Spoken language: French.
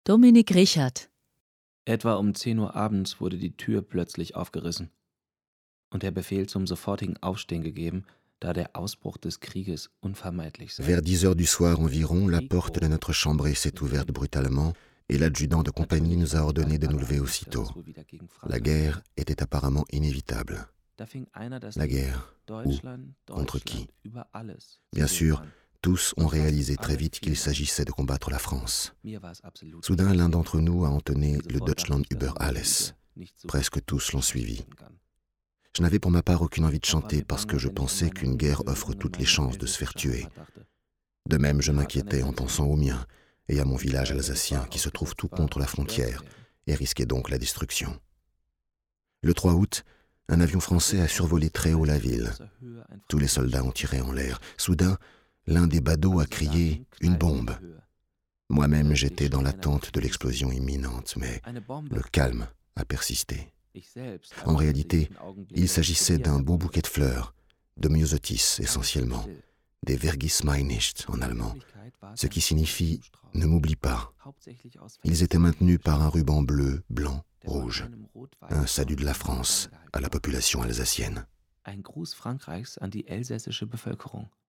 Dominik Richard. Etwa um 10 Uhr abends wurde die Tür plötzlich aufgerissen und der Befehl zum sofortigen Aufstehen gegeben, da der Ausbruch des Krieges unvermeidlich sei. Vers 10 heures du soir environ, la porte de notre chambrée s'est ouverte brutalement et l'adjudant de compagnie nous a ordonné de nous lever aussitôt. La guerre était apparemment inévitable. La guerre, où, contre qui? Bien sûr, tous ont réalisé très vite qu'il s'agissait de combattre la France. Soudain, l'un d'entre nous a entonné le Deutschland über alles. Presque tous l'ont suivi. Je n'avais pour ma part aucune envie de chanter parce que je pensais qu'une guerre offre toutes les chances de se faire tuer. De même, je m'inquiétais en pensant au mien et à mon village alsacien qui se trouve tout contre la frontière et risquait donc la destruction. Le 3 août, un avion français a survolé très haut la ville. Tous les soldats ont tiré en l'air. Soudain, l'un des badauds a crié « Une bombe !» Moi-même, j'étais dans l'attente de l'explosion imminente, mais le calme a persisté. En réalité, il s'agissait d'un beau bouquet de fleurs, de myosotis essentiellement, des Vergiss mich nicht en allemand, ce qui signifie « ne m'oublie pas ». Ils étaient maintenus par un ruban bleu, blanc, rouge, un salut de la France à la population alsacienne. Ein Gruß Frankreichs an die elsässische Bevölkerung.